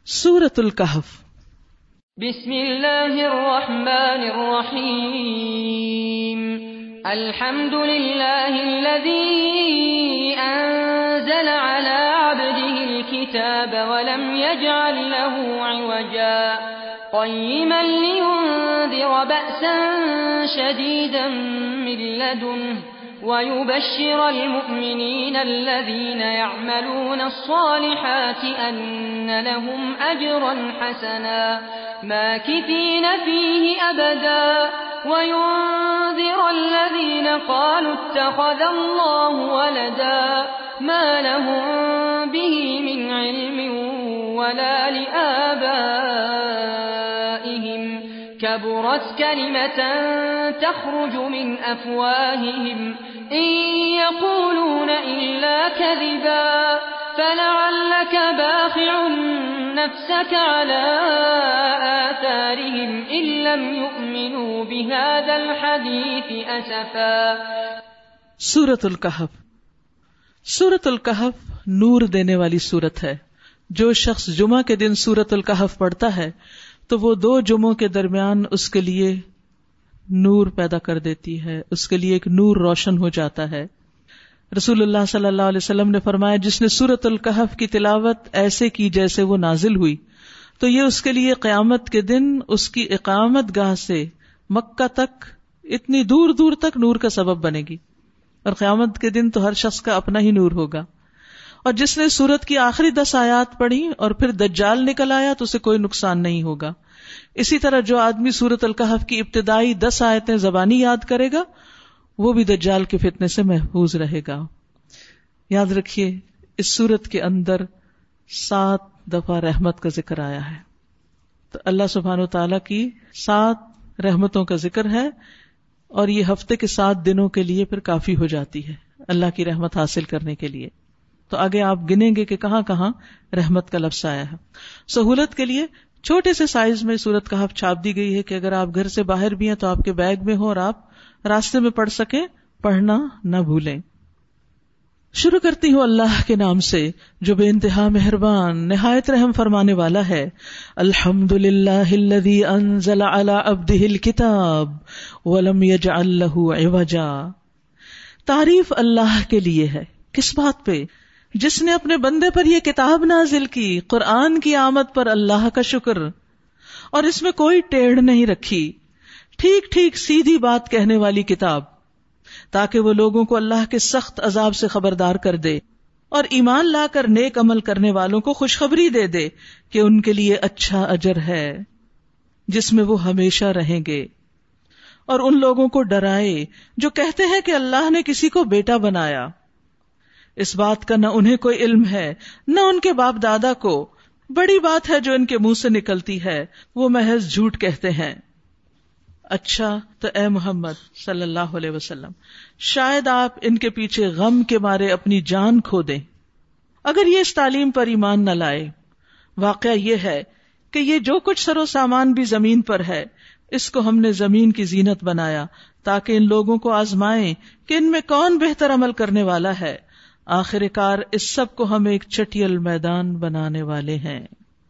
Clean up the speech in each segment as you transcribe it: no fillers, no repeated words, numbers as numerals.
سورۃ الکہف۔ بسم اللہ الرحمن الرحیم۔ الحمد للہ الذی انزل علی عبده الكتاب ولم يجعل له عوجا قیما لینذر بأسا شدیدا من لدنہ وَيُبَشِّرَ الْمُؤْمِنِينَ الَّذِينَ يَعْمَلُونَ الصَّالِحَاتِ أَنَّ لَهُمْ أَجْرًا حَسَنًا مَاكِثِينَ فِيهِ أَبَدًا وَيُنذِرَ الَّذِينَ قَالُوا اتَّخَذَ اللَّهُ وَلَدًا مَا لَهُم بِهِ مِنْ عِلْمٍ وَلَا لِآبَائِهِمْ كبرت كلمة تخرج من أفواههم إن يقولون إلا كذبا فلعلك باخع نفسك على آثارهم إن لم يؤمنوا بهذا الحديث أسفا۔ سورۃ الکہف۔ سورۃ الکہف نور دینے والی سورت ہے۔ جو شخص جمعہ کے دن سورۃ الکہف پڑھتا ہے تو وہ 2 جمعوں کے درمیان اس کے لیے نور پیدا کر دیتی ہے، اس کے لیے ایک نور روشن ہو جاتا ہے۔ رسول اللہ صلی اللہ علیہ وسلم نے فرمایا، جس نے سورۃ الکہف کی تلاوت ایسے کی جیسے وہ نازل ہوئی تو یہ اس کے لیے قیامت کے دن اس کی اقامت گاہ سے مکہ تک اتنی دور دور تک نور کا سبب بنے گی، اور قیامت کے دن تو ہر شخص کا اپنا ہی نور ہوگا۔ اور جس نے سورت کی آخری 10 آیات پڑھی اور پھر دجال نکل آیا تو اسے کوئی نقصان نہیں ہوگا۔ اسی طرح جو آدمی سورت الکہف کی ابتدائی 10 آیتیں زبانی یاد کرے گا وہ بھی دجال کے فتنے سے محفوظ رہے گا۔ یاد رکھیے اس سورت کے اندر 7 دفعہ رحمت کا ذکر آیا ہے، تو اللہ سبحانہ وتعالی کی 7 رحمتوں کا ذکر ہے، اور یہ ہفتے کے 7 دنوں کے لیے پھر کافی ہو جاتی ہے اللہ کی رحمت حاصل کرنے کے لیے۔ تو آگے آپ گنیں گے کہ کہاں کہاں رحمت کا لفظ آیا ہے۔ سہولت کے لیے چھوٹے سے سائز میں سورۃ کہف چھاپ دی گئی ہے کہ اگر آپ گھر سے باہر بھی ہیں تو آپ کے بیگ میں ہو اور آپ راستے میں پڑھ سکیں، پڑھنا نہ بھولیں۔ شروع کرتی ہوں اللہ کے نام سے جو بے انتہا مہربان نہایت رحم فرمانے والا ہے۔ الحمد للہ الذی انزل علی عبدہ الکتاب ولم یجعل لہ عوجا۔ تعریف اللہ کے لیے ہے، کس بات پہ؟ جس نے اپنے بندے پر یہ کتاب نازل کی، قرآن کی آمد پر اللہ کا شکر، اور اس میں کوئی ٹیڑھ نہیں رکھی، ٹھیک ٹھیک سیدھی بات کہنے والی کتاب، تاکہ وہ لوگوں کو اللہ کے سخت عذاب سے خبردار کر دے اور ایمان لا کر نیک عمل کرنے والوں کو خوشخبری دے دے کہ ان کے لیے اچھا اجر ہے جس میں وہ ہمیشہ رہیں گے، اور ان لوگوں کو ڈرائے جو کہتے ہیں کہ اللہ نے کسی کو بیٹا بنایا۔ اس بات کا نہ انہیں کوئی علم ہے نہ ان کے باپ دادا کو، بڑی بات ہے جو ان کے منہ سے نکلتی ہے، وہ محض جھوٹ کہتے ہیں۔ اچھا تو اے محمد صلی اللہ علیہ وسلم، شاید آپ ان کے پیچھے غم کے مارے اپنی جان کھو دیں اگر یہ اس تعلیم پر ایمان نہ لائے۔ واقعہ یہ ہے کہ یہ جو کچھ سر و سامان بھی زمین پر ہے، اس کو ہم نے زمین کی زینت بنایا تاکہ ان لوگوں کو آزمائیں کہ ان میں کون بہتر عمل کرنے والا ہے۔ آخر کار اس سب کو ہم ایک چٹیل میدان بنانے والے ہیں۔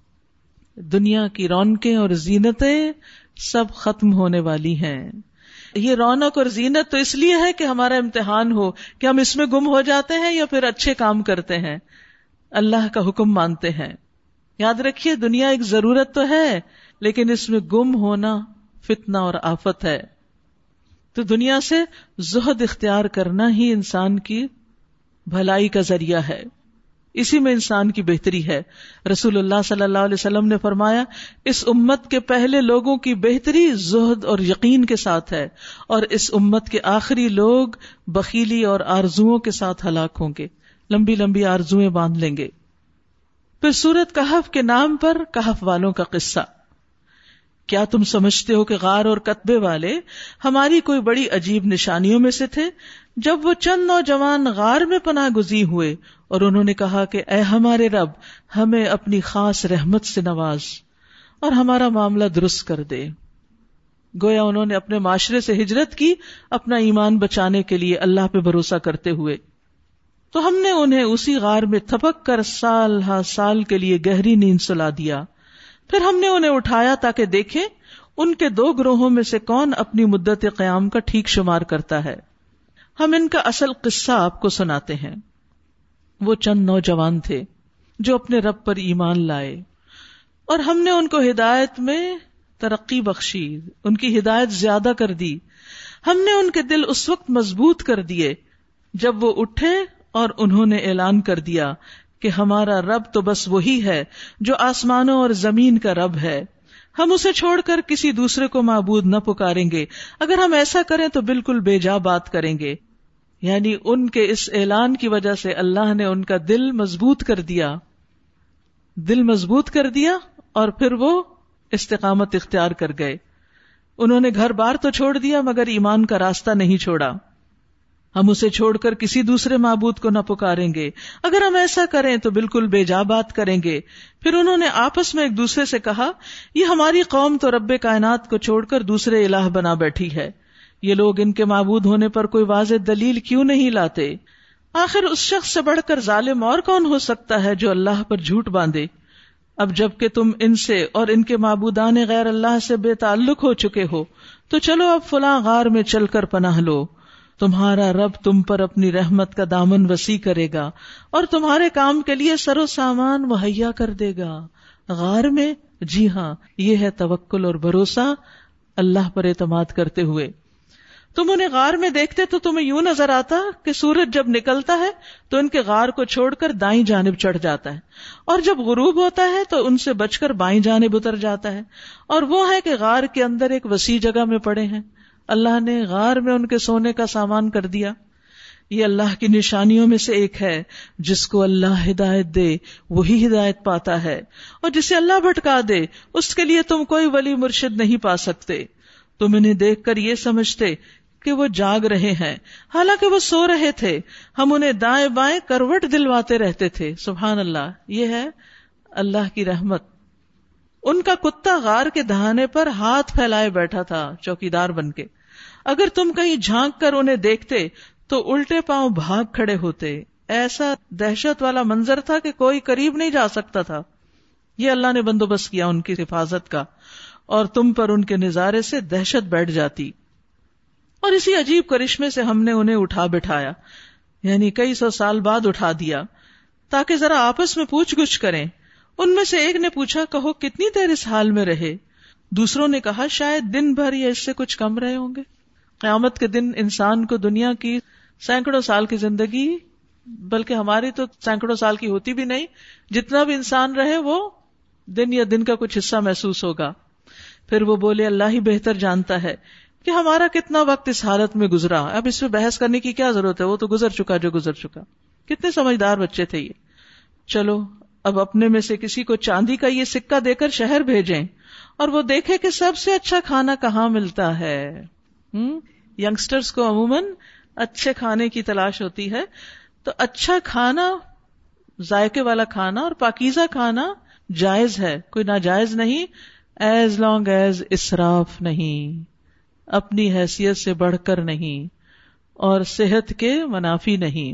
دنیا کی رونقیں اور زینتیں سب ختم ہونے والی ہیں۔ یہ رونق اور زینت تو اس لیے ہے کہ ہمارا امتحان ہو کہ ہم اس میں گم ہو جاتے ہیں یا پھر اچھے کام کرتے ہیں، اللہ کا حکم مانتے ہیں۔ یاد رکھیے دنیا ایک ضرورت تو ہے، لیکن اس میں گم ہونا فتنہ اور آفت ہے۔ تو دنیا سے زہد اختیار کرنا ہی انسان کی بھلائی کا ذریعہ ہے، اسی میں انسان کی بہتری ہے۔ رسول اللہ صلی اللہ علیہ وسلم نے فرمایا، اس امت کے پہلے لوگوں کی بہتری زہد اور یقین کے ساتھ ہے، اور اس امت کے آخری لوگ بخیلی اور آرزوؤں کے ساتھ ہلاک ہوں گے، لمبی لمبی آرزویں باندھ لیں گے۔ پھر سورۃ کہف کے نام پر کہف والوں کا قصہ۔ کیا تم سمجھتے ہو کہ غار اور کتبے والے ہماری کوئی بڑی عجیب نشانیوں میں سے تھے؟ جب وہ چند نوجوان غار میں پناہ گزین ہوئے اور انہوں نے کہا کہ اے ہمارے رب، ہمیں اپنی خاص رحمت سے نواز اور ہمارا معاملہ درست کر دے۔ گویا انہوں نے اپنے معاشرے سے ہجرت کی اپنا ایمان بچانے کے لیے اللہ پہ بھروسہ کرتے ہوئے۔ تو ہم نے انہیں اسی غار میں تھپک کر سال ہا سال کے لیے گہری نیند سلا دیا. پھر ہم نے انہیں اٹھایا تاکہ دیکھیں ان کے دو گروہوں میں سے کون اپنی مدت قیام کا ٹھیک شمار کرتا ہے. ہم ان کا اصل قصہ آپ کو سناتے ہیں. وہ چند نوجوان تھے جو اپنے رب پر ایمان لائے اور ہم نے ان کو ہدایت میں ترقی بخشی، ان کی ہدایت زیادہ کر دی. ہم نے ان کے دل اس وقت مضبوط کر دیے جب وہ اٹھے اور انہوں نے اعلان کر دیا کہ ہمارا رب تو بس وہی ہے جو آسمانوں اور زمین کا رب ہے، ہم اسے چھوڑ کر کسی دوسرے کو معبود نہ پکاریں گے. اگر ہم ایسا کریں تو بالکل بے جا بات کریں گے. یعنی ان کے اس اعلان کی وجہ سے اللہ نے ان کا دل مضبوط کر دیا، اور پھر وہ استقامت اختیار کر گئے. انہوں نے گھر بار تو چھوڑ دیا مگر ایمان کا راستہ نہیں چھوڑا. ہم اسے چھوڑ کر کسی دوسرے معبود کو نہ پکاریں گے. اگر ہم ایسا کریں تو بالکل بے جا بات کریں گے. پھر انہوں نے آپس میں ایک دوسرے سے کہا، یہ ہماری قوم تو رب کائنات کو چھوڑ کر دوسرے الہ بنا بیٹھی ہے، یہ لوگ ان کے معبود ہونے پر کوئی واضح دلیل کیوں نہیں لاتے؟ آخر اس شخص سے بڑھ کر ظالم اور کون ہو سکتا ہے جو اللہ پر جھوٹ باندھے؟ اب جب کہ تم ان سے اور ان کے معبودان غیر اللہ سے بے تعلق ہو چکے ہو تو چلو اب فلاں غار میں چل کر پناہ لو. تمہارا رب تم پر اپنی رحمت کا دامن وسیع کرے گا اور تمہارے کام کے لیے سر و سامان مہیا کر دے گا. غار میں، جی ہاں، یہ ہے توکل اور بھروسہ اللہ پر اعتماد کرتے ہوئے. تم انہیں غار میں دیکھتے تو تمہیں یوں نظر آتا کہ سورج جب نکلتا ہے تو ان کے غار کو چھوڑ کر دائیں جانب چڑھ جاتا ہے، اور جب غروب ہوتا ہے تو ان سے بچ کر بائیں جانب اتر جاتا ہے. اور وہ ہے کہ غار کے اندر ایک وسیع جگہ میں پڑے ہیں. اللہ نے غار میں ان کے سونے کا سامان کر دیا. یہ اللہ کی نشانیوں میں سے ایک ہے. جس کو اللہ ہدایت دے وہی ہدایت پاتا ہے، اور جسے اللہ بھٹکا دے اس کے لیے تم کوئی ولی مرشد نہیں پا سکتے. تم انہیں دیکھ کر یہ سمجھتے کہ وہ جاگ رہے ہیں، حالانکہ وہ سو رہے تھے. ہم انہیں دائیں بائیں کروٹ دلواتے رہتے تھے. سبحان اللہ، یہ ہے اللہ کی رحمت. ان کا کتا غار کے دہانے پر ہاتھ پھیلائے بیٹھا تھا چوکیدار بن کے. اگر تم کہیں جھانک کر انہیں دیکھتے تو الٹے پاؤں بھاگ کھڑے ہوتے. ایسا دہشت والا منظر تھا کہ کوئی قریب نہیں جا سکتا تھا. یہ اللہ نے بندوبست کیا ان کی حفاظت کا، اور تم پر ان کے نظارے سے دہشت بیٹھ جاتی. اور اسی عجیب کرشمے سے ہم نے انہیں اٹھا بٹھایا، یعنی کئی سو سال بعد اٹھا دیا تاکہ ذرا آپس میں پوچھ گچھ کریں. ان میں سے ایک نے پوچھا، کہو کتنی دیر اس حال میں رہے؟ دوسروں نے کہا، شاید دن بھر یا اس سے کچھ کم رہے ہوں گے. قیامت کے دن انسان کو دنیا کی سینکڑوں سال کی زندگی، بلکہ ہماری تو سینکڑوں سال کی ہوتی بھی نہیں، جتنا بھی انسان رہے وہ دن یا دن کا کچھ حصہ محسوس ہوگا. پھر وہ بولے، اللہ ہی بہتر جانتا ہے کہ ہمارا کتنا وقت اس حالت میں گزرا. اب اس پہ بحث کرنے کی کیا ضرورت ہے، وہ تو گزر چکا جو گزر چکا. کتنے سمجھدار بچے تھے یہ. چلو اب اپنے میں سے کسی کو چاندی کا یہ سکہ دے کر شہر بھیجیں اور وہ دیکھے کہ سب سے اچھا کھانا کہاں ملتا ہے. ینگسٹرز کو عموماً اچھے کھانے کی تلاش ہوتی ہے، تو اچھا کھانا، ذائقے والا کھانا اور پاکیزہ کھانا جائز ہے، کوئی ناجائز نہیں، ایز لانگ ایز اسراف نہیں، اپنی حیثیت سے بڑھ کر نہیں، اور صحت کے منافی نہیں.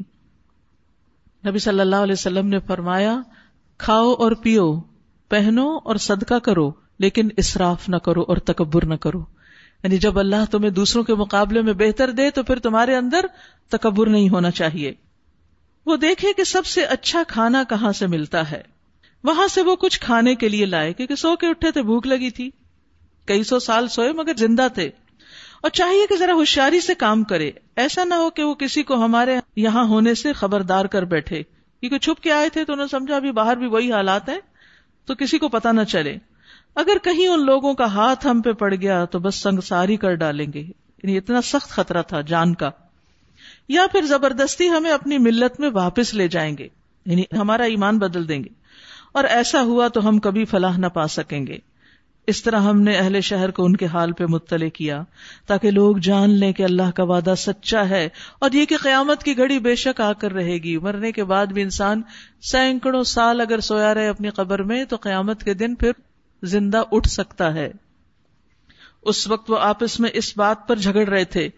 نبی صلی اللہ علیہ وسلم نے فرمایا، کھاؤ اور پیو، پہنو اور صدقہ کرو، لیکن اسراف نہ کرو اور تکبر نہ کرو. یعنی جب اللہ تمہیں دوسروں کے مقابلے میں بہتر دے تو پھر تمہارے اندر تکبر نہیں ہونا چاہیے. وہ دیکھے کہ سب سے اچھا کھانا کہاں سے ملتا ہے. وہاں سے وہ کچھ کھانے کے لیے لائے، کیونکہ سو کے اٹھے تھے، بھوک لگی تھی. کئی سو سال سوئے مگر زندہ تھے. اور چاہیے کہ ذرا ہوشیاری سے کام کرے، ایسا نہ ہو کہ وہ کسی کو ہمارے یہاں ہونے سے خبردار کر بیٹھے، کیونکہ چھپ کے آئے تھے تو انہوں نے سمجھا ابھی باہر بھی وہی حالات ہیں تو کسی کو پتہ نہ چلے. اگر کہیں ان لوگوں کا ہاتھ ہم پہ پڑ گیا تو بس سنگساری کر ڈالیں گے. یعنی اتنا سخت خطرہ تھا جان کا. یا پھر زبردستی ہمیں اپنی ملت میں واپس لے جائیں گے، یعنی ہمارا ایمان بدل دیں گے، اور ایسا ہوا تو ہم کبھی فلاح نہ پا سکیں گے. اس طرح ہم نے اہل شہر کو ان کے حال پہ مطلع کیا تاکہ لوگ جان لیں کہ اللہ کا وعدہ سچا ہے، اور یہ کہ قیامت کی گھڑی بے شک آ کر رہے گی. مرنے کے بعد بھی انسان سینکڑوں سال اگر سویا رہے اپنی قبر میں تو قیامت کے دن پھر زندہ اٹھ سکتا ہے. اس وقت وہ آپس میں اس بات پر جھگڑ رہے تھے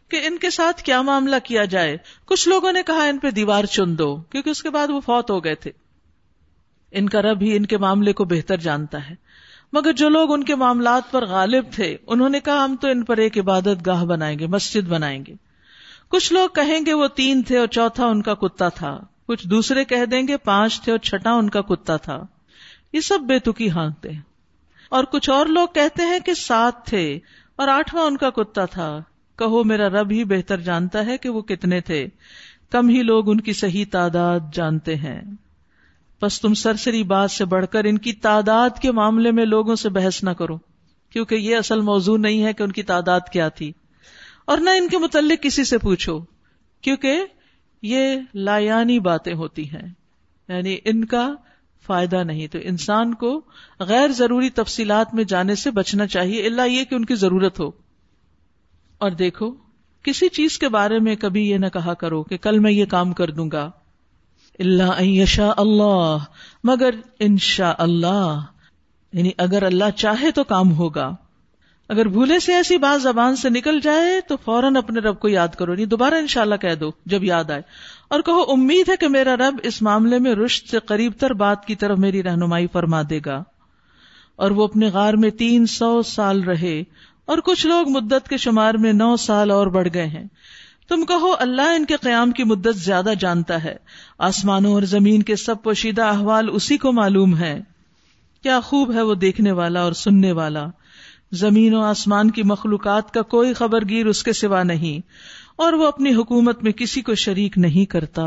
کہ ان کے ساتھ کیا معاملہ کیا جائے. کچھ لوگوں نے کہا ان پہ دیوار چن دو، کیونکہ اس کے بعد وہ فوت ہو گئے تھے. ان کا رب ہی ان کے معاملے کو بہتر جانتا ہے. مگر جو لوگ ان کے معاملات پر غالب تھے انہوں نے کہا ہم تو ان پر ایک عبادت گاہ بنائیں گے، مسجد بنائیں گے. کچھ لوگ کہیں گے وہ 3 تھے اور چوتھا ان کا کتا تھا. کچھ دوسرے کہہ دیں گے 5 تھے اور چھٹا ان کا کتا تھا. یہ سب بے تکی ہانکتے ہیں. اور کچھ اور لوگ کہتے ہیں کہ 7 تھے اور 8واں ان کا کتا تھا. کہو میرا رب ہی بہتر جانتا ہے کہ وہ کتنے تھے، کم ہی لوگ ان کی صحیح تعداد جانتے ہیں. بس تم سرسری بات سے بڑھ کر ان کی تعداد کے معاملے میں لوگوں سے بحث نہ کرو، کیونکہ یہ اصل موضوع نہیں ہے کہ ان کی تعداد کیا تھی، اور نہ ان کے متعلق کسی سے پوچھو، کیونکہ یہ لایانی باتیں ہوتی ہیں، یعنی ان کا فائدہ نہیں. تو انسان کو غیر ضروری تفصیلات میں جانے سے بچنا چاہیے، الا یہ کہ ان کی ضرورت ہو. اور دیکھو کسی چیز کے بارے میں کبھی یہ نہ کہا کرو کہ کل میں یہ کام کر دوں گا، الا ان یشاء اللہ، مگر انشاء اللہ، یعنی اگر اللہ چاہے تو کام ہوگا. اگر بھولے سے ایسی بات زبان سے نکل جائے تو فوراً اپنے رب کو یاد کرو، نہیں دوبارہ انشاءاللہ کہہ دو جب یاد آئے، اور کہو امید ہے کہ میرا رب اس معاملے میں رشد سے قریب تر بات کی طرف میری رہنمائی فرما دے گا. اور وہ اپنے غار میں 300 سال رہے، اور کچھ لوگ مدت کے شمار میں 9 سال اور بڑھ گئے ہیں. تم کہو اللہ ان کے قیام کی مدت زیادہ جانتا ہے، آسمانوں اور زمین کے سب پوشیدہ احوال اسی کو معلوم ہے. کیا خوب ہے وہ دیکھنے والا اور سننے والا. زمین و آسمان کی مخلوقات کا کوئی خبرگیر اس کے سوا نہیں، اور وہ اپنی حکومت میں کسی کو شریک نہیں کرتا.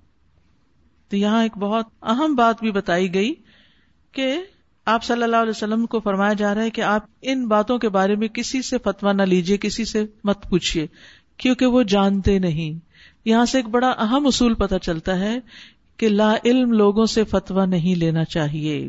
تو یہاں ایک بہت اہم بات بھی بتائی گئی کہ آپ صلی اللہ علیہ وسلم کو فرمایا جا رہا ہے کہ آپ ان باتوں کے بارے میں کسی سے فتویٰ نہ لیجئے، کسی سے مت پوچھئے، کیونکہ وہ جانتے نہیں. یہاں سے ایک بڑا اہم اصول پتہ چلتا ہے کہ لا علم لوگوں سے فتویٰ نہیں لینا چاہیے،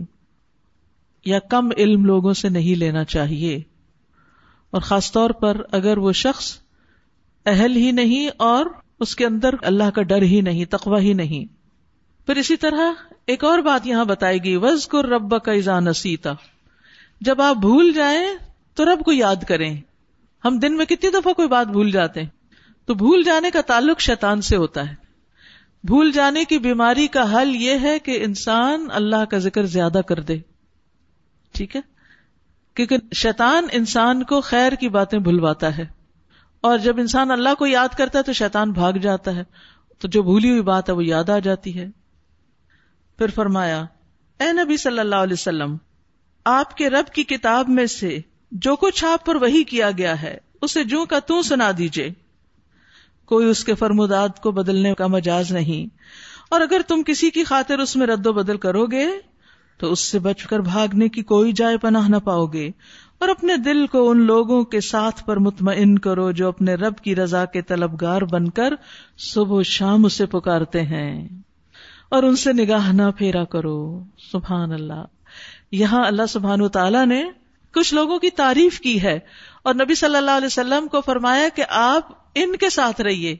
یا کم علم لوگوں سے نہیں لینا چاہیے، اور خاص طور پر اگر وہ شخص اہل ہی نہیں اور اس کے اندر اللہ کا ڈر ہی نہیں، تقوی ہی نہیں. پھر اسی طرح ایک اور بات یہاں بتائی گئی، وَاذْكُرْ رَبَّكَ إِذَا نَسِيتَ، جب آپ بھول جائیں تو رب کو یاد کریں. ہم دن میں کتنی دفعہ کوئی بات بھول جاتے ہیں، تو بھول جانے کا تعلق شیطان سے ہوتا ہے. بھول جانے کی بیماری کا حل یہ ہے کہ انسان اللہ کا ذکر زیادہ کر دے. ٹھیک ہے، کیونکہ شیطان انسان کو خیر کی باتیں بھلواتا ہے، اور جب انسان اللہ کو یاد کرتا ہے تو شیطان بھاگ جاتا ہے، تو جو بھولی ہوئی بات ہے وہ یاد آ جاتی ہے. پھر فرمایا اے نبی صلی اللہ علیہ وسلم، آپ کے رب کی کتاب میں سے جو کچھ آپ پر وحی کیا گیا ہے اسے جوں کا توں سنا دیجئے، کوئی اس کے فرمودات کو بدلنے کا مجاز نہیں، اور اگر تم کسی کی خاطر اس میں رد و بدل کرو گے تو اس سے بچ کر بھاگنے کی کوئی جائے پناہ نہ پاؤ گے. اور اپنے دل کو ان لوگوں کے ساتھ پر مطمئن کرو جو اپنے رب کی رضا کے طلبگار بن کر صبح و شام اسے پکارتے ہیں، اور ان سے نگاہ نہ پھیرا کرو. سبحان اللہ. یہاں اللہ سبحانہ وتعالی نے کچھ لوگوں کی تعریف کی ہے، اور نبی صلی اللہ علیہ وسلم کو فرمایا کہ آپ ان کے ساتھ رہیے.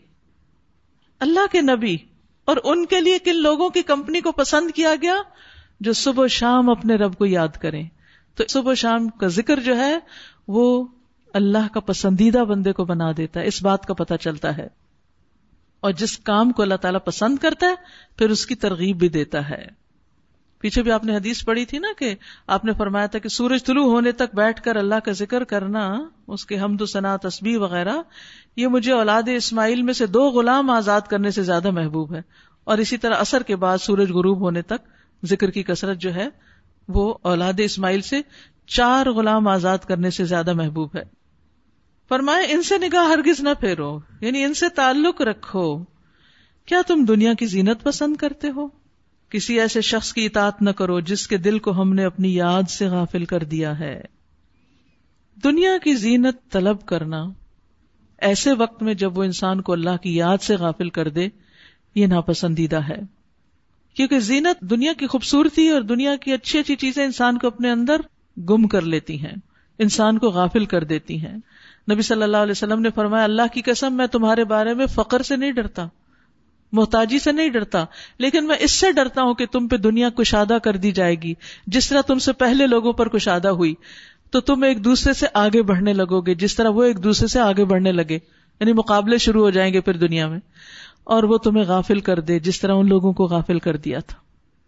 اللہ کے نبی، اور ان کے لیے کن لوگوں کی کمپنی کو پسند کیا گیا؟ جو صبح و شام اپنے رب کو یاد کریں. تو صبح و شام کا ذکر جو ہے وہ اللہ کا پسندیدہ بندے کو بنا دیتا ہے، اس بات کا پتہ چلتا ہے. اور جس کام کو اللہ تعالیٰ پسند کرتا ہے پھر اس کی ترغیب بھی دیتا ہے. پیچھے بھی آپ نے حدیث پڑھی تھی نا کہ آپ نے فرمایا تھا کہ سورج طلوع ہونے تک بیٹھ کر اللہ کا ذکر کرنا، اس کے حمد و ثنا، تسبیح وغیرہ، یہ مجھے اولاد اسماعیل میں سے 2 غلام آزاد کرنے سے زیادہ محبوب ہے. اور اسی طرح عصر کے بعد سورج غروب ہونے تک ذکر کی کثرت جو ہے وہ اولاد اسماعیل سے 4 غلام آزاد کرنے سے زیادہ محبوب ہے. فرمائے ان سے نگاہ ہرگز نہ پھیرو، یعنی ان سے تعلق رکھو. کیا تم دنیا کی زینت پسند کرتے ہو؟ کسی ایسے شخص کی اطاعت نہ کرو جس کے دل کو ہم نے اپنی یاد سے غافل کر دیا ہے. دنیا کی زینت طلب کرنا ایسے وقت میں جب وہ انسان کو اللہ کی یاد سے غافل کر دے، یہ ناپسندیدہ ہے. کیونکہ زینت دنیا کی خوبصورتی اور دنیا کی اچھی اچھی چیزیں انسان کو اپنے اندر گم کر لیتی ہیں، انسان کو غافل کر دیتی ہیں. نبی صلی اللہ علیہ وسلم نے فرمایا اللہ کی قسم میں تمہارے بارے میں فقر سے نہیں ڈرتا، محتاجی سے نہیں ڈرتا، لیکن میں اس سے ڈرتا ہوں کہ تم پہ دنیا کشادہ کر دی جائے گی جس طرح تم سے پہلے لوگوں پر کشادہ ہوئی، تو تم ایک دوسرے سے آگے بڑھنے لگو گے جس طرح وہ ایک دوسرے سے آگے بڑھنے لگے. یعنی مقابلے شروع ہو جائیں گے پھر دنیا میں، اور وہ تمہیں غافل کر دے جس طرح ان لوگوں کو غافل کر دیا تھا.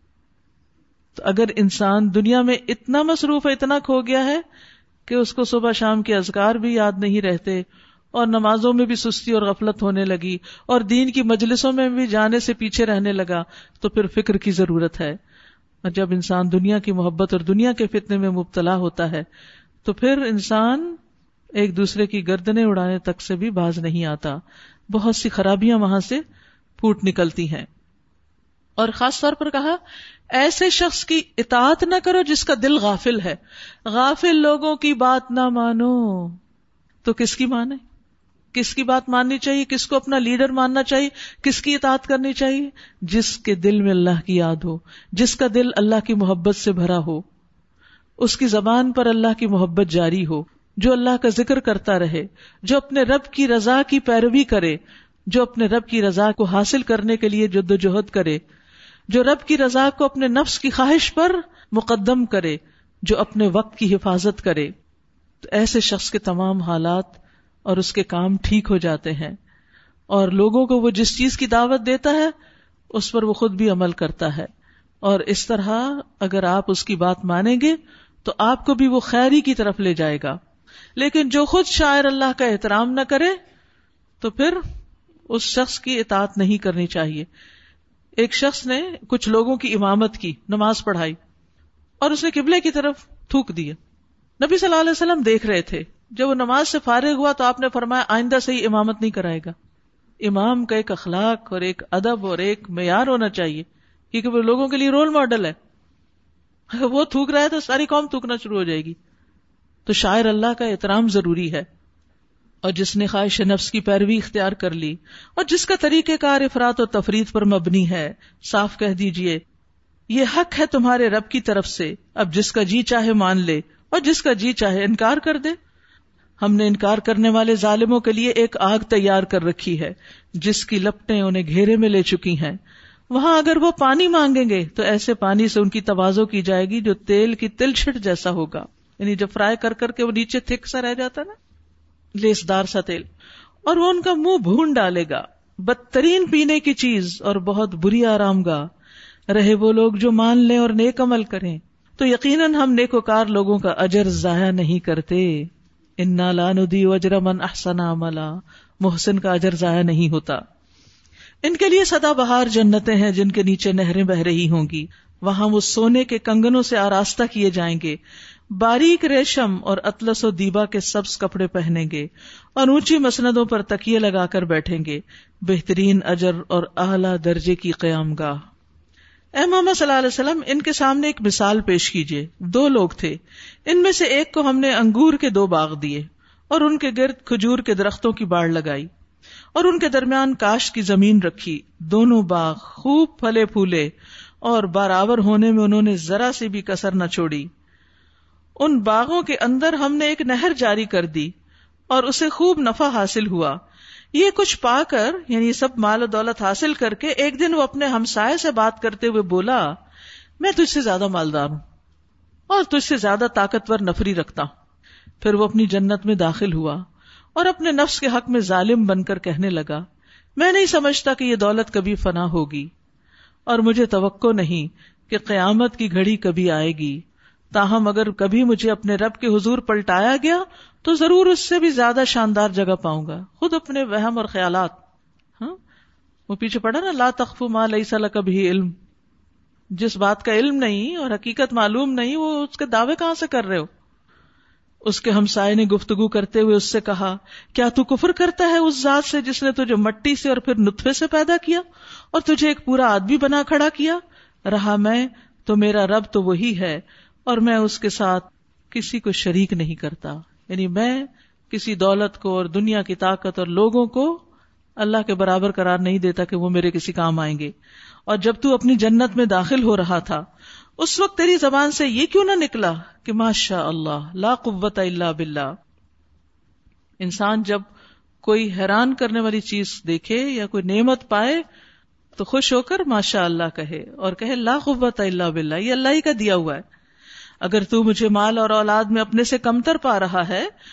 تو اگر انسان دنیا میں اتنا مصروف ہے، اتنا کھو گیا ہے کہ اس کو صبح شام کے اذکار بھی یاد نہیں رہتے، اور نمازوں میں بھی سستی اور غفلت ہونے لگی، اور دین کی مجلسوں میں بھی جانے سے پیچھے رہنے لگا، تو پھر فکر کی ضرورت ہے. اور جب انسان دنیا کی محبت اور دنیا کے فتنے میں مبتلا ہوتا ہے تو پھر انسان ایک دوسرے کی گردنیں اڑانے تک سے بھی باز نہیں آتا. بہت سی خرابیاں وہاں سے پھوٹ نکلتی ہیں. اور خاص طور پر کہا ایسے شخص کی اطاعت نہ کرو جس کا دل غافل ہے. غافل لوگوں کی بات نہ مانو. تو کس کی مانے؟ کس کی بات ماننی چاہیے؟ کس کو اپنا لیڈر ماننا چاہیے؟ کس کی اطاعت کرنی چاہیے؟ جس کے دل میں اللہ کی یاد ہو، جس کا دل اللہ کی محبت سے بھرا ہو، اس کی زبان پر اللہ کی محبت جاری ہو، جو اللہ کا ذکر کرتا رہے، جو اپنے رب کی رضا کی پیروی کرے، جو اپنے رب کی رضا کو حاصل کرنے کے لیے جدوجہد کرے، جو رب کی رضا کو اپنے نفس کی خواہش پر مقدم کرے، جو اپنے وقت کی حفاظت کرے. تو ایسے شخص کے تمام حالات اور اس کے کام ٹھیک ہو جاتے ہیں، اور لوگوں کو وہ جس چیز کی دعوت دیتا ہے اس پر وہ خود بھی عمل کرتا ہے. اور اس طرح اگر آپ اس کی بات مانیں گے تو آپ کو بھی وہ خیری کی طرف لے جائے گا. لیکن جو خود شاعر اللہ کا احترام نہ کرے تو پھر اس شخص کی اطاعت نہیں کرنی چاہیے. ایک شخص نے کچھ لوگوں کی امامت کی، نماز پڑھائی، اور اس نے قبلے کی طرف تھوک دیا. نبی صلی اللہ علیہ وسلم دیکھ رہے تھے. جب وہ نماز سے فارغ ہوا تو آپ نے فرمایا آئندہ سے ہی امامت نہیں کرائے گا. امام کا ایک اخلاق اور ایک ادب اور ایک معیار ہونا چاہیے، کیونکہ وہ لوگوں کے لیے رول ماڈل ہے. وہ تھوک رہا ہے تو ساری قوم تھوکنا شروع ہو جائے گی. تو شاعر اللہ کا احترام ضروری ہے. اور جس نے خواہش نفس کی پیروی اختیار کر لی اور جس کا طریقہ کار افراط و تفریط پر مبنی ہے، صاف کہہ دیجئے یہ حق ہے تمہارے رب کی طرف سے، اب جس کا جی چاہے مان لے اور جس کا جی چاہے انکار کر دے. ہم نے انکار کرنے والے ظالموں کے لیے ایک آگ تیار کر رکھی ہے جس کی لپٹیں انہیں گھیرے میں لے چکی ہیں. وہاں اگر وہ پانی مانگیں گے تو ایسے پانی سے ان کی تواضع کی جائے گی جو تیل کی تل چھٹ جیسا ہوگا. یعنی جب فرائی کر کر کے وہ نیچے تھک سا رہ جاتا نا، لیسدار سا تیل، اور وہ ان کا منہ بھون ڈالے گا. بدترین پینے کی چیز اور بہت بری آرام گاہ رہے وہ لوگ جو مان لیں اور نیک عمل کریں. تو یقیناً ہم نیکوکار لوگوں کا اجر ضائع نہیں کرتے. انا لا نضیع اجر من احسن عملا، محسن کا اجر ضائع نہیں ہوتا. ان کے لیے سدا بہار جنتیں ہیں جن کے نیچے نہریں بہ رہی ہوں گی. وہاں وہ سونے کے کنگنوں سے آراستہ کیے جائیں گے، باریک ریشم اور اطلس و دیبا کے سبز کپڑے پہنیں گے، اور اونچی مسندوں پر تکیے لگا کر بیٹھیں گے. بہترین اجر اور اعلیٰ درجے کی قیام گاہ. اے محمد صلی اللہ علیہ وسلم، ان کے سامنے ایک مثال پیش کیجئے. 2 لوگ تھے، ان میں سے ایک کو ہم نے انگور کے 2 باغ دیے اور ان کے گرد کھجور کے درختوں کی باڑ لگائی اور ان کے درمیان کاشت کی زمین رکھی. دونوں باغ خوب پھلے پھولے اور برابر ہونے میں انہوں نے ذرا سی بھی کسر نہ چھوڑی. ان باغوں کے اندر ہم نے ایک نہر جاری کر دی اور اسے خوب نفع حاصل ہوا. یہ کچھ پا کر، یعنی سب مال و دولت حاصل کر کے، ایک دن وہ اپنے ہمسائے سے بات کرتے ہوئے بولا میں تجھ سے زیادہ مالدار ہوں اور تجھ سے زیادہ طاقتور نفری رکھتا ہوں. پھر وہ اپنی جنت میں داخل ہوا اور اپنے نفس کے حق میں ظالم بن کر کہنے لگا میں نہیں سمجھتا کہ یہ دولت کبھی فنا ہوگی اور مجھے توقع نہیں کہ قیامت کی گھڑی کبھی آئے گی. تاہم اگر کبھی مجھے اپنے رب کے حضور پلٹایا گیا تو ضرور اس سے بھی زیادہ شاندار جگہ پاؤں گا. خود اپنے وہم اور خیالات، وہ پیچھے پڑا نا، لا تخف ما لیس لک بہ علم، جس بات کا علم نہیں اور حقیقت معلوم نہیں وہ اس کے دعوے کہاں سے کر رہے ہو. اس کے ہمسائے نے گفتگو کرتے ہوئے اس سے کہا کیا تو کفر کرتا ہے اس ذات سے جس نے تجھے مٹی سے اور پھر نطفے سے پیدا کیا اور تجھے ایک پورا آدمی بنا کھڑا کیا؟ رہا میں تو میرا رب تو وہی ہے اور میں اس کے ساتھ کسی کو شریک نہیں کرتا. یعنی میں کسی دولت کو اور دنیا کی طاقت اور لوگوں کو اللہ کے برابر قرار نہیں دیتا کہ وہ میرے کسی کام آئیں گے. اور جب تو اپنی جنت میں داخل ہو رہا تھا اس وقت تیری زبان سے یہ کیوں نہ نکلا کہ ماشاء اللہ لا قوت الا باللہ. انسان جب کوئی حیران کرنے والی چیز دیکھے یا کوئی نعمت پائے تو خوش ہو کر ماشاء اللہ کہے اور کہے لا قوت الا باللہ، یہ اللہ ہی کا دیا ہوا ہے. اگر تو مجھے مال اور اولاد میں اپنے سے کمتر پا رہا ہے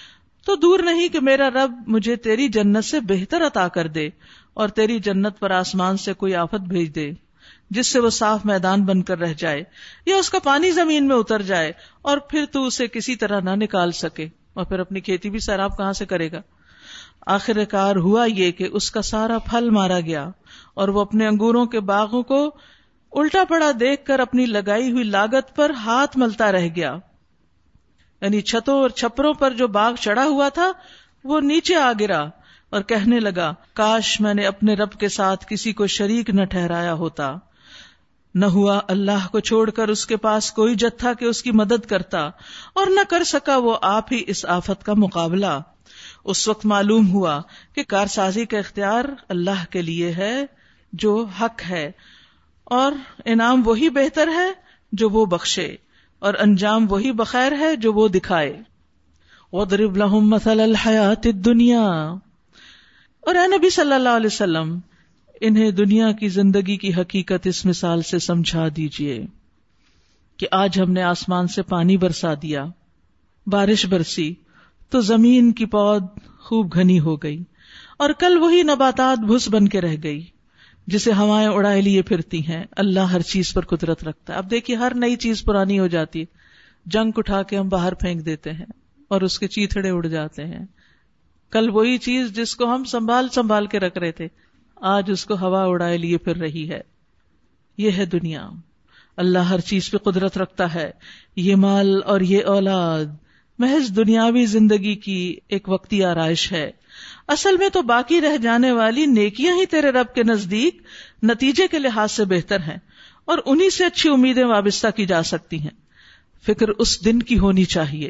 تو دور نہیں کہ میرا رب مجھے تیری جنت سے بہتر عطا کر دے اور تیری جنت پر آسمان سے کوئی آفت بھیج دے جس سے وہ صاف میدان بن کر رہ جائے، یا اس کا پانی زمین میں اتر جائے اور پھر تو اسے کسی طرح نہ نکال سکے، اور پھر اپنی کھیتی بھی سیراب کہاں سے کرے گا۔ آخر کار ہوا یہ کہ اس کا سارا پھل مارا گیا اور وہ اپنے انگوروں کے باغوں کو الٹا پڑا دیکھ کر اپنی لگائی ہوئی لاگت پر ہاتھ ملتا رہ گیا، یعنی چھتوں اور چھپروں پر جو باغ چڑھا ہوا تھا وہ نیچے آ گرا اور کہنے لگا کاش میں نے اپنے رب کے ساتھ کسی کو شریک نہ ٹھہرایا ہوتا، نہ ہوا اللہ کو چھوڑ کر اس کے پاس کوئی جتھا کہ اس کی مدد کرتا، اور نہ کر سکا وہ آپ ہی اس آفت کا مقابلہ۔ اس وقت معلوم ہوا کہ کارسازی کا اختیار اللہ کے لیے ہے جو حق ہے، اور انعام وہی بہتر ہے جو وہ بخشے، اور انجام وہی بخیر ہے جو وہ دکھائے۔ وَاضْرِبْ لَهُم مَثَلَ الْحَيَاةِ الدُّنْيَا، اور اے نبی صلی اللہ علیہ وسلم انہیں دنیا کی زندگی کی حقیقت اس مثال سے سمجھا دیجئے کہ آج ہم نے آسمان سے پانی برسا دیا، بارش برسی تو زمین کی پود خوب گھنی ہو گئی، اور کل وہی نباتات بھس بن کے رہ گئی جسے ہوائیں اڑائے لیے پھرتی ہیں۔ اللہ ہر چیز پر قدرت رکھتا ہے۔ اب دیکھیے ہر نئی چیز پرانی ہو جاتی ہے، جنگ اٹھا کے ہم باہر پھینک دیتے ہیں اور اس کے چیتھڑے اڑ جاتے ہیں۔ کل وہی چیز جس کو ہم سنبھال کے رکھ رہے تھے، آج اس کو ہوا اڑائے لیے پھر رہی ہے۔ یہ ہے دنیا، اللہ ہر چیز پہ قدرت رکھتا ہے۔ یہ مال اور یہ اولاد محض دنیاوی زندگی کی ایک وقتی آرائش ہے، اصل میں تو باقی رہ جانے والی نیکیاں ہی تیرے رب کے نزدیک نتیجے کے لحاظ سے بہتر ہیں، اور انہی سے اچھی امیدیں وابستہ کی جا سکتی ہیں۔ فکر اس دن کی ہونی چاہیے،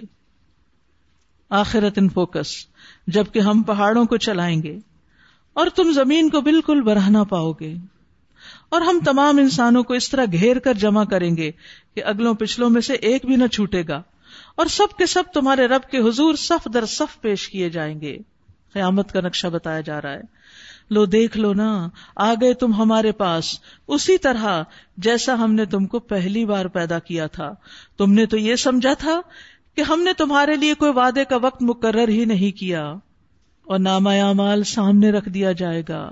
آخرت ان فوکس، جبکہ ہم پہاڑوں کو چلائیں گے اور تم زمین کو بالکل برہنا پاؤ گے، اور ہم تمام انسانوں کو اس طرح گھیر کر جمع کریں گے کہ اگلوں پچھلوں میں سے ایک بھی نہ چھوٹے گا، اور سب کے سب تمہارے رب کے حضور صف در صف پیش کیے جائیں گے۔ قیامت کا نقشہ بتایا جا رہا ہے۔ لو دیکھ لو نا، آ گئے تم ہمارے پاس اسی طرح جیسا ہم نے تم کو پہلی بار پیدا کیا تھا۔ تم نے تو یہ سمجھا تھا کہ ہم نے تمہارے لیے کوئی وعدے کا وقت مقرر ہی نہیں کیا، اور نامہ اعمال سامنے رکھ دیا جائے گا۔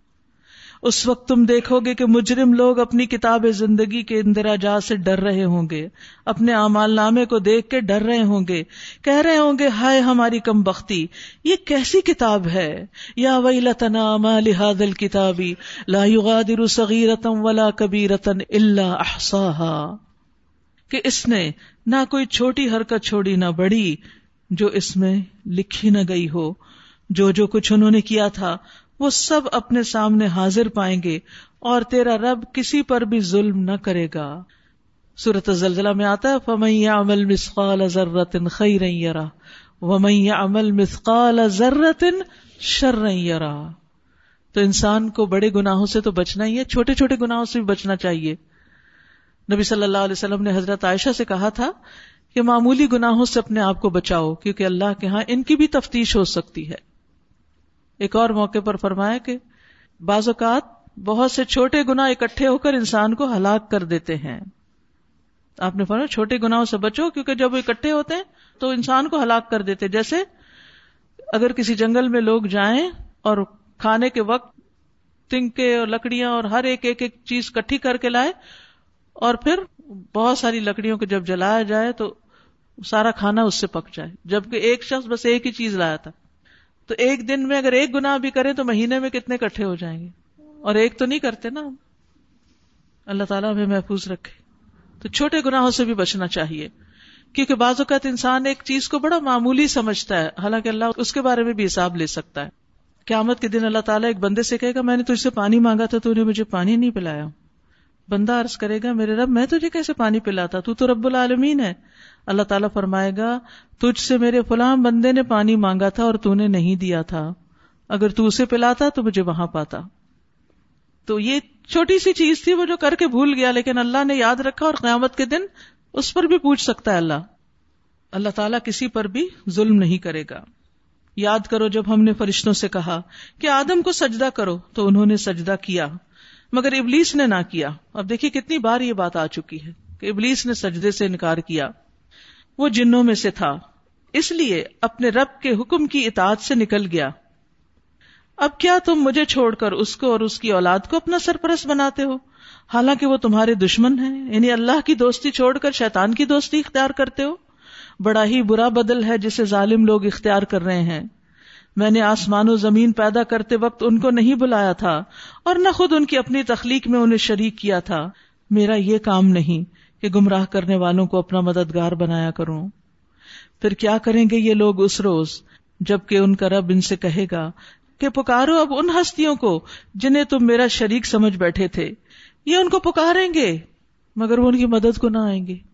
اس وقت تم دیکھو گے کہ مجرم لوگ اپنی کتاب زندگی کے اندراجات سے ڈر رہے ہوں گے، اپنے اعمال نامے کو دیکھ کے ڈر رہے ہوں گے، کہہ رہے ہوں گے ہائے ہماری کم بختی، یہ کیسی کتاب ہے، یا ویلتنا ما لہذا الکتاب لا یغادر صغیرۃ ولا کبیرۃ الا احصاها، کہ اس نے نہ کوئی چھوٹی حرکت چھوڑی نہ بڑی جو اس میں لکھی نہ گئی ہو۔ جو کچھ انہوں نے کیا تھا وہ سب اپنے سامنے حاضر پائیں گے، اور تیرا رب کسی پر بھی ظلم نہ کرے گا۔ سورۃ الزلزلہ میں آتا ہے فَمَن يَعْمَلْ مِثْقَالَ ذَرَّةٍ خَيْرًا يَرَهُ وَمَن يَعْمَلْ مِثْقَالَ ذَرَّةٍ شَرًّا يَرَهُ۔ تو انسان کو بڑے گناہوں سے تو بچنا ہی ہے، چھوٹے چھوٹے گناہوں سے بھی بچنا چاہیے۔ نبی صلی اللہ علیہ وسلم نے حضرت عائشہ سے کہا تھا کہ معمولی گناہوں سے اپنے آپ کو بچاؤ، کیونکہ اللہ کے ہاں ان کی بھی تفتیش ہو سکتی ہے۔ ایک اور موقع پر فرمایا کہ بعض اوقات بہت سے چھوٹے گناہ اکٹھے ہو کر انسان کو ہلاک کر دیتے ہیں۔ آپ نے فرمایا چھوٹے گناہوں سے بچو، کیونکہ جب وہ اکٹھے ہوتے ہیں تو انسان کو ہلاک کر دیتے۔ جیسے اگر کسی جنگل میں لوگ جائیں اور کھانے کے وقت تنکے اور لکڑیاں اور ہر ایک چیز اکٹھی کر کے لائے، اور پھر بہت ساری لکڑیوں کو جب جلایا جائے تو سارا کھانا اس سے پک جائے، جبکہ ایک شخص بس ایک ہی چیز لایا تھا، تو ایک دن میں اگر ایک گناہ بھی کریں تو مہینے میں کتنے اکٹھے ہو جائیں گے، اور ایک تو نہیں کرتے نا۔ اللہ تعالیٰ ہمیں محفوظ رکھے۔ تو چھوٹے گناہوں سے بھی بچنا چاہیے، کیونکہ بعض اوقات انسان ایک چیز کو بڑا معمولی سمجھتا ہے، حالانکہ اللہ اس کے بارے میں بھی حساب لے سکتا ہے۔ قیامت کے دن اللہ تعالیٰ ایک بندے سے کہے گا میں نے تجھ سے پانی مانگا تھا، تو نے مجھے پانی نہیں پلایا۔ بندہ عرض کرے گا میرے رب میں تجھے کیسے پانی پلاتا، تو رب العالمین ہے۔ اللہ تعالیٰ فرمائے گا تجھ سے میرے فلاں بندے نے پانی مانگا تھا اور تو نے نہیں دیا تھا، اگر تو اسے پلاتا تو مجھے وہاں پاتا۔ تو یہ چھوٹی سی چیز تھی وہ جو کر کے بھول گیا، لیکن اللہ نے یاد رکھا، اور قیامت کے دن اس پر بھی پوچھ سکتا ہے اللہ تعالیٰ کسی پر بھی ظلم نہیں کرے گا۔ یاد کرو جب ہم نے فرشتوں سے کہا کہ آدم کو سجدہ کرو تو انہوں نے سجدہ کیا، مگر ابلیس نے نہ کیا۔ اب دیکھیے کتنی بار یہ بات آ چکی ہے کہ ابلیس نے سجدے سے انکار کیا۔ وہ جنوں میں سے تھا اس لیے اپنے رب کے حکم کی اطاعت سے نکل گیا. اب کیا تم مجھے چھوڑ کر اس کو اور اس کی اولاد کو اپنا سرپرست بناتے ہو، حالانکہ وہ تمہارے دشمن ہیں؟ یعنی اللہ کی دوستی چھوڑ کر شیطان کی دوستی اختیار کرتے ہو. بڑا ہی برا بدل ہے جسے ظالم لوگ اختیار کر رہے ہیں. میں نے آسمان و زمین پیدا کرتے وقت ان کو نہیں بلایا تھا اور نہ خود ان کی اپنی تخلیق میں انہیں شریک کیا تھا. میرا یہ کام نہیں کہ گمراہ کرنے والوں کو اپنا مددگار بنایا کروں. پھر کیا کریں گے یہ لوگ اس روز جبکہ ان کا رب ان سے کہے گا کہ پکارو اب ان ہستیوں کو جنہیں تم میرا شریک سمجھ بیٹھے تھے. یہ ان کو پکاریں گے مگر وہ ان کی مدد کو نہ آئیں گے.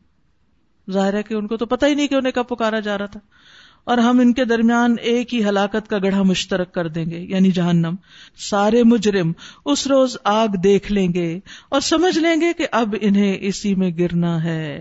ظاہر ہے کہ ان کو تو پتہ ہی نہیں کہ انہیں کب پکارا جا رہا تھا. اور ہم ان کے درمیان ایک ہی ہلاکت کا گڑھا مشترک کر دیں گے، یعنی جہنم. سارے مجرم اس روز آگ دیکھ لیں گے اور سمجھ لیں گے کہ اب انہیں اسی میں گرنا ہے،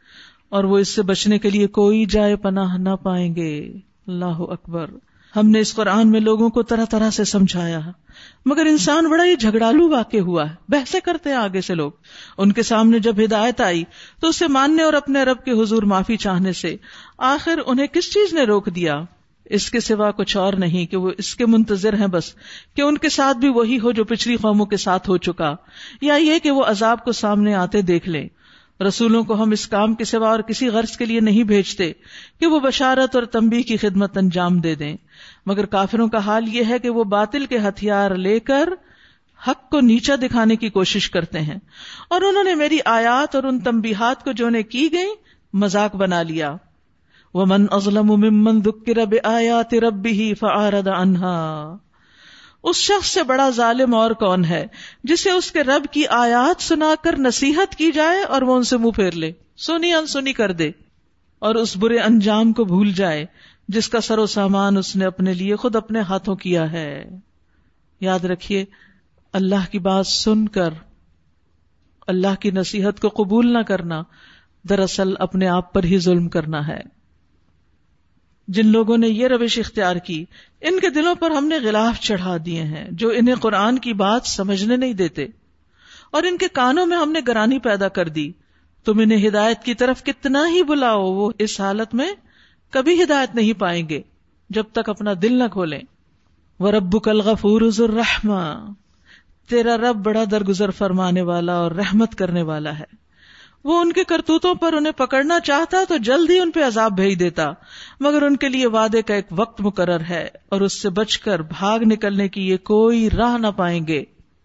اور وہ اس سے بچنے کے لیے کوئی جائے پناہ نہ پائیں گے. اللہ اکبر. ہم نے اس قرآن میں لوگوں کو طرح طرح سے سمجھایا، مگر انسان بڑا ہی جھگڑالو واقع ہوا ہے. بحثیں کرتے ہیں آگے سے لوگ. ان کے سامنے جب ہدایت آئی تو اسے ماننے اور اپنے رب کے حضور معافی چاہنے سے آخر انہیں کس چیز نے روک دیا؟ اس کے سوا کچھ اور نہیں کہ وہ اس کے منتظر ہیں بس کہ ان کے ساتھ بھی وہی ہو جو پچھلی قوموں کے ساتھ ہو چکا، یا یہ کہ وہ عذاب کو سامنے آتے دیکھ لیں. رسولوں کو ہم اس کام کے سوا اور کسی غرض کے لیے نہیں بھیجتے کہ وہ بشارت اور تنبیہ کی خدمت انجام دے دیں، مگر کافروں کا حال یہ ہے کہ وہ باطل کے ہتھیار لے کر حق کو نیچا دکھانے کی کوشش کرتے ہیں، اور انہوں نے میری آیات اور ان تنبیہات کو جو انہیں کی گئی مذاق بنا لیا. وَمَنْ أَظْلَمُ مِمَّنْ ذُكِّرَ بِآيَاتِ رَبِّهِ فَأَعْرَضَ عَنْهَا. اس شخص سے بڑا ظالم اور کون ہے جسے اس کے رب کی آیات سنا کر نصیحت کی جائے اور وہ ان سے منہ پھیر لے، سنی انسنی کر دے، اور اس برے انجام کو بھول جائے جس کا سر و سامان اس نے اپنے لیے خود اپنے ہاتھوں کیا ہے. یاد رکھیے، اللہ کی بات سن کر اللہ کی نصیحت کو قبول نہ کرنا دراصل اپنے آپ پر ہی ظلم کرنا ہے. جن لوگوں نے یہ روش اختیار کی ان کے دلوں پر ہم نے غلاف چڑھا دیے ہیں جو انہیں قرآن کی بات سمجھنے نہیں دیتے، اور ان کے کانوں میں ہم نے گرانی پیدا کر دی. تم انہیں ہدایت کی طرف کتنا ہی بلاؤ وہ اس حالت میں کبھی ہدایت نہیں پائیں گے جب تک اپنا دل نہ کھولیں. وَرَبُّكَ الْغَفُورُ ذُو الرَّحْمَةِ. تیرا رب بڑا درگزر فرمانے والا اور رحمت کرنے والا ہے. وہ ان کے کرتوتوں پر انہیں پکڑنا چاہتا تو جلد ہی ان پہ عذاب بھیج دیتا، مگر ان کے لیے وعدے کا ایک وقت مقرر ہے اور اس سے بچ کر بھاگ نکلنے کی یہ کوئی راہ نہ پائیں گے.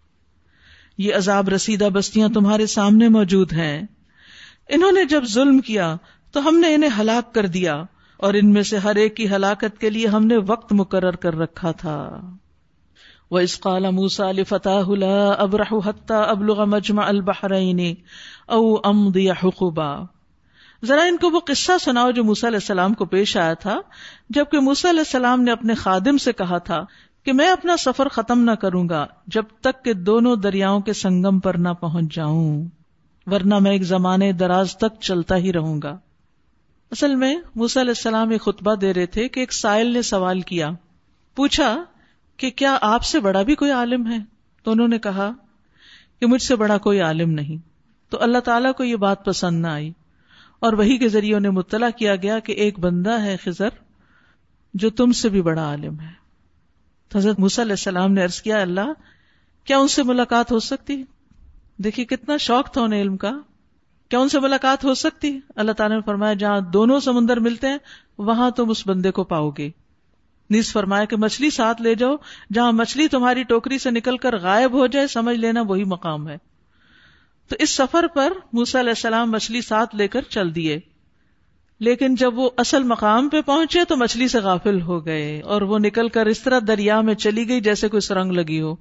یہ عذاب رسیدہ بستیاں تمہارے سامنے موجود ہیں. انہوں نے جب ظلم کیا تو ہم نے انہیں ہلاک کر دیا، اور ان میں سے ہر ایک کی ہلاکت کے لیے ہم نے وقت مقرر کر رکھا تھا. وَإِذْ قَالَ مُوسَىٰ لِفَتَاهُ لَا أَبْرَحُ حَتَّىٰ أَبْلُغَ مَجْمَعَ الْبَحْرَيْنِ أَوْ أَمْضِيَ حُقُبًا. ذرا ان کو وہ قصہ سناؤ جو موسیٰ علیہ السلام کو پیش آیا تھا جبکہ موسیٰ علیہ السلام نے اپنے خادم سے کہا تھا کہ میں اپنا سفر ختم نہ کروں گا جب تک کہ دونوں دریاؤں کے سنگم پر نہ پہنچ جاؤں، ورنہ میں ایک زمانے دراز تک چلتا ہی رہوں گا. اصل میں موسیٰ علیہ السلام ایک خطبہ دے رہے تھے کہ ایک سائل نے سوال کیا، پوچھا کہ کیا آپ سے بڑا بھی کوئی عالم ہے؟ تو انہوں نے کہا کہ مجھ سے بڑا کوئی عالم نہیں. تو اللہ تعالیٰ کو یہ بات پسند نہ آئی اور وحی کے ذریعے انہیں مطلع کیا گیا کہ ایک بندہ ہے خضر جو تم سے بھی بڑا عالم ہے. تو حضرت موسیٰ علیہ السلام نے عرض کیا، اللہ کیا ان سے ملاقات ہو سکتی؟ دیکھیے کتنا شوق تھا انہیں علم کا. کیا ان سے ملاقات ہو سکتی؟ اللہ تعالیٰ نے فرمایا جہاں دونوں سمندر ملتے ہیں وہاں تم اس بندے کو پاؤ گے. نیز فرمایا کہ مچھلی ساتھ لے جاؤ، جہاں مچھلی تمہاری ٹوکری سے نکل کر غائب ہو جائے سمجھ لینا وہی مقام ہے. تو اس سفر پر موسیٰ علیہ السلام مچھلی ساتھ لے کر چل دیے، لیکن جب وہ اصل مقام پہ پہنچے تو مچھلی سے غافل ہو گئے اور وہ نکل کر اس طرح دریا میں چلی گئی جیسے کوئی سرنگ لگی ہو.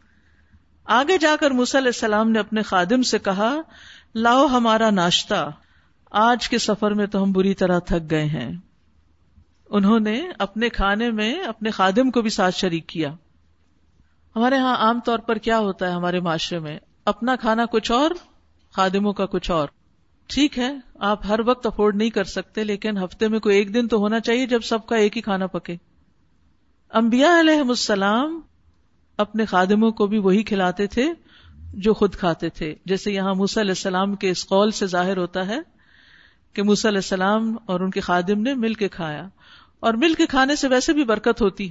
آگے جا کر موسیٰ علیہ السلام نے اپنے خادم سے کہا، لاؤ ہمارا ناشتہ، آج کے سفر میں تو ہم بری طرح تھک گئے ہیں. انہوں نے اپنے کھانے میں اپنے خادم کو بھی ساتھ شریک کیا. ہمارے ہاں عام طور پر کیا ہوتا ہے ہمارے معاشرے میں، اپنا کھانا کچھ اور، خادموں کا کچھ اور. ٹھیک ہے آپ ہر وقت افورڈ نہیں کر سکتے، لیکن ہفتے میں کوئی ایک دن تو ہونا چاہیے جب سب کا ایک ہی کھانا پکے. انبیاء علیہم السلام اپنے خادموں کو بھی وہی کھلاتے تھے جو خود کھاتے تھے. جیسے یہاں موسیٰ علیہ السلام کے اس قول سے ظاہر ہوتا ہے کہ موسیٰ علیہ السلام اور ان کے خادم نے مل کے کھایا، اور مل کے کھانے سے ویسے بھی برکت ہوتی.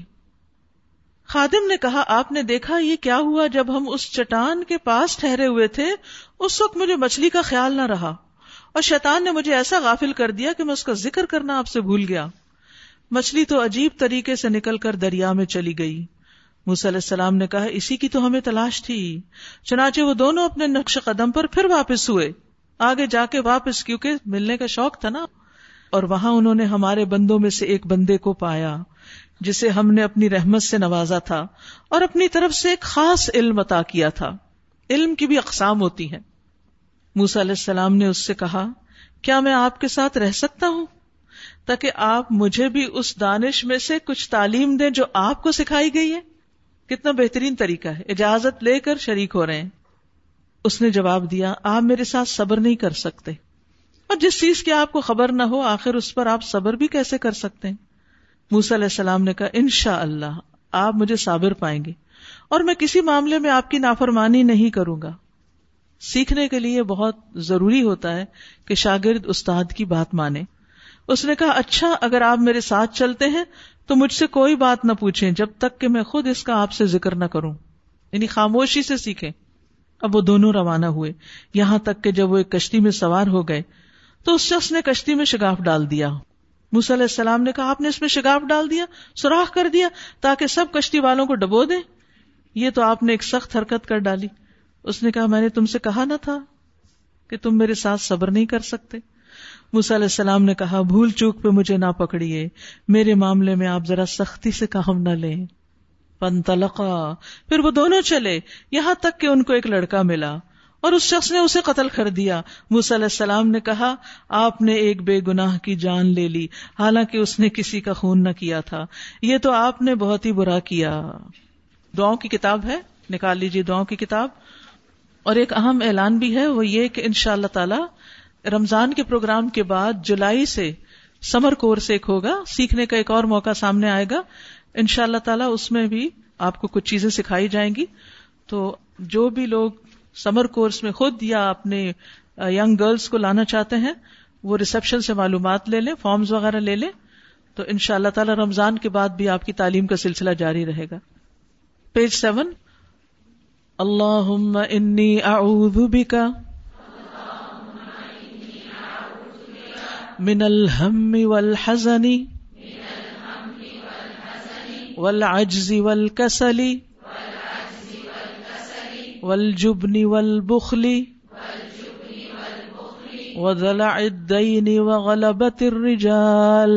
خادم نے کہا آپ نے دیکھا یہ کیا ہوا؟ جب ہم اس چٹان کے پاس ٹھہرے ہوئے تھے اس وقت مجھے مچھلی کا خیال نہ رہا، اور شیطان نے مجھے ایسا غافل کر دیا کہ میں اس کا ذکر کرنا آپ سے بھول گیا. مچھلی تو عجیب طریقے سے نکل کر دریا میں چلی گئی. موسیٰ علیہ السلام نے کہا اسی کی تو ہمیں تلاش تھی. چنانچہ وہ دونوں اپنے نقش قدم پر پھر واپس ہوئے، آگے جا کے واپس، کیونکہ ملنے کا شوق تھا نا. اور وہاں انہوں نے ہمارے بندوں میں سے ایک بندے کو پایا جسے ہم نے اپنی رحمت سے نوازا تھا اور اپنی طرف سے ایک خاص علم عطا کیا تھا. علم کی بھی اقسام ہوتی ہیں. موسیٰ علیہ السلام نے اس سے کہا کیا میں آپ کے ساتھ رہ سکتا ہوں تاکہ آپ مجھے بھی اس دانش میں سے کچھ تعلیم دیں جو آپ کو سکھائی گئی ہے؟ کتنا بہترین طریقہ ہے، اجازت لے کر شریک ہو رہے ہیں. اس نے جواب دیا آپ میرے ساتھ صبر نہیں کر سکتے، اور جس چیز کی آپ کو خبر نہ ہو آخر اس پر آپ صبر بھی کیسے کر سکتے ہیں؟ موسیٰ علیہ السلام نے کہا انشاءاللہ آپ مجھے صابر پائیں گے، اور میں کسی معاملے میں آپ کی نافرمانی نہیں کروں گا. سیکھنے کے لیے بہت ضروری ہوتا ہے کہ شاگرد استاد کی بات مانے. اس نے کہا اچھا اگر آپ میرے ساتھ چلتے ہیں تو مجھ سے کوئی بات نہ پوچھیں جب تک کہ میں خود اس کا آپ سے ذکر نہ کروں، یعنی خاموشی سے سیکھیں. اب وہ دونوں روانہ ہوئے، یہاں تک کہ جب وہ ایک کشتی میں سوار ہو گئے تو اس شخص نے کشتی میں شگاف ڈال دیا. موسیٰ علیہ السلام نے کہا آپ نے اس میں شگاف ڈال دیا، سوراخ کر دیا تاکہ سب کشتی والوں کو ڈبو دیں؟ یہ تو آپ نے ایک سخت حرکت کر ڈالی. اس نے کہا میں نے تم سے کہا نہ تھا کہ تم میرے ساتھ صبر نہیں کر سکتے؟ موسیٰ علیہ السلام نے کہا بھول چوک پہ مجھے نہ پکڑیے، میرے معاملے میں آپ ذرا سختی سے کام نہ لیں. فانطلقا، پھر وہ دونوں چلے یہاں تک کہ ان کو ایک لڑکا ملا اور اس شخص نے اسے قتل کر دیا. موسیٰ علیہ السلام نے کہا آپ نے ایک بے گناہ کی جان لے لی حالانکہ اس نے کسی کا خون نہ کیا تھا، یہ تو آپ نے بہت ہی برا کیا. دعاؤں کی کتاب ہے، نکال لیجیے دعاؤں کی کتاب. اور ایک اہم اعلان بھی ہے، وہ یہ کہ انشاءاللہ تعالی رمضان کے پروگرام کے بعد جولائی سے سمر کورس ایک ہوگا، سیکھنے کا ایک اور موقع سامنے آئے گا انشاءاللہ تعالی. اس میں بھی آپ کو کچھ چیزیں سکھائی جائیں گی. تو جو بھی لوگ سمر کورس میں خود یا اپنے ینگ گرلز کو لانا چاہتے ہیں وہ ریسپشن سے معلومات لے لیں، فارمز وغیرہ لے لیں، تو انشاءاللہ تعالی رمضان کے بعد بھی آپ کی تعلیم کا سلسلہ جاری رہے گا. پیج 7. اللہم انی اعوذ بک من الہم والحزن والعجز والکسل والجبن والبخل وضلع الدین وغلبۃ الرجال.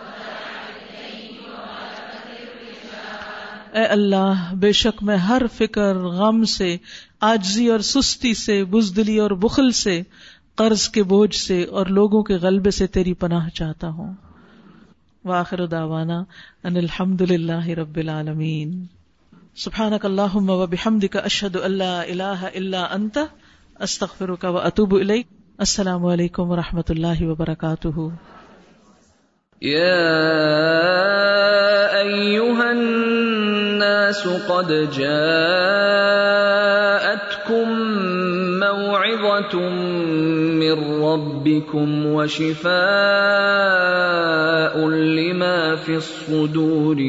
اے اللہ بے شک میں ہر فکر، غم سے، عاجزی اور سستی سے، بزدلی اور بخل سے، قرض کے بوجھ سے اور لوگوں کے غلبے سے تیری پناہ چاہتا ہوں. وآخر دعوانا ان الحمد للہ رب العالمین. سبحانک اللہم وبحمدک اشہد ان لا الہ الا انت استغفرک واتوب الیک. السلام علیکم ورحمۃ اللہ وبرکاتہ. یا ایھا الناس قد جاءتکم موعظۃ من ربکم وشفاء لما فی الصدور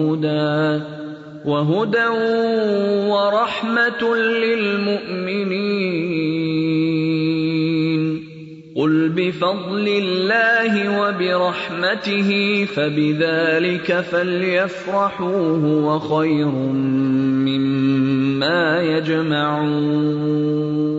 وہدی ورحمۃ للمؤمنین. قل بفضل اللہ وبرحمتہ فبذلک فلیفرحوا هو خیر مما یجمعون.